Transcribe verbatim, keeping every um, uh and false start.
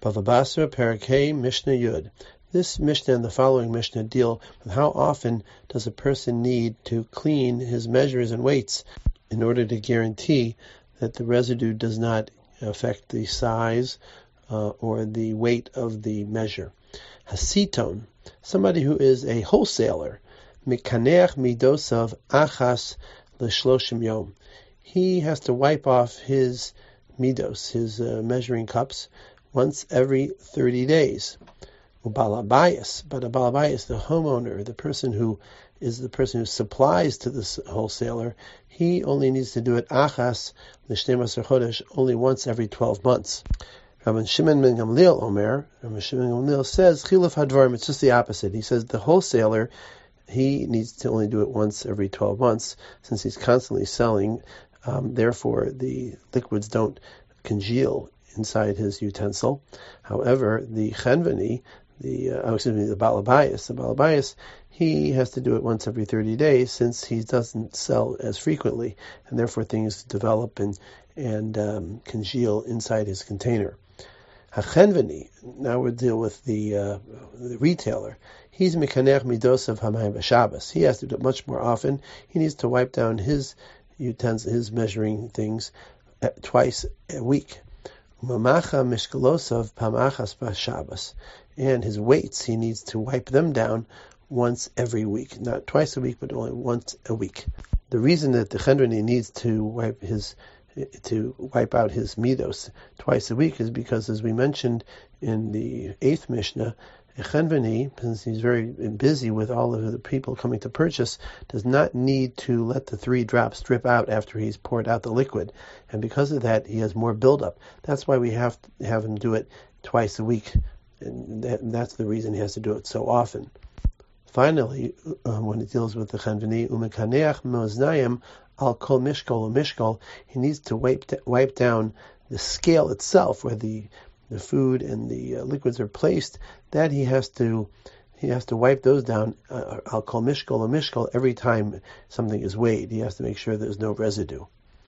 Bava Basra Parakeh Mishnah Yud. This Mishnah and the following Mishnah deal with how often does a person need to clean his measures and weights in order to guarantee that the residue does not affect the size uh, or the weight of the measure. Hasiton, somebody who is a wholesaler, Mikaneach midosav achas l'shloshim yom. He has to wipe off his midos, his uh, measuring cups, once every thirty days. Ubalabayas, but a balabayas, the homeowner, the person who is the person who supplies to this wholesaler, he only needs to do it achas l'shnei masar chodesh, only once every twelve months. Rabban Shimon ben Gamliel Omer, Rabban Shimon ben Gamliel says, chiluf hadvarim, it's just the opposite. He says the wholesaler, he needs to only do it once every twelve months, since he's constantly selling. Um, therefore, the liquids don't congeal inside his utensil. However, the chenveni, the uh, oh, excuse me, the balabayas, the balabayas, he has to do it once every thirty days, since he doesn't sell as frequently, and therefore things develop and and um, congeal inside his container. Hachenveni, now we'll deal with the, uh, the retailer. He's mekanech midosav hamayim b'Shabbos. He has to do it much more often. He needs to wipe down his utensils, his measuring things, uh, twice a week. Mamacha mishkalosav pamachas b'Shabbos. And his weights, he needs to wipe them down once every week. Not twice a week, but only once a week. The reason that the chenveni needs to wipe his to wipe out his midos twice a week is because, as we mentioned in the eighth Mishnah, a chenveni, since he's very busy with all of the people coming to purchase, does not need to let the three drops drip out after he's poured out the liquid. And because of that, he has more buildup. That's why we have to have him do it twice a week. And that, that's the reason he has to do it so often. Finally, uh, when it deals with the chenveni, umekaneach moznayim al kol mishkol or mishkol, he needs to wipe wipe down the scale itself, where the the food and the uh, liquids are placed. That he has to he has to wipe those down uh, al kol mishkol or mishkol every time something is weighed. He has to make sure there's no residue.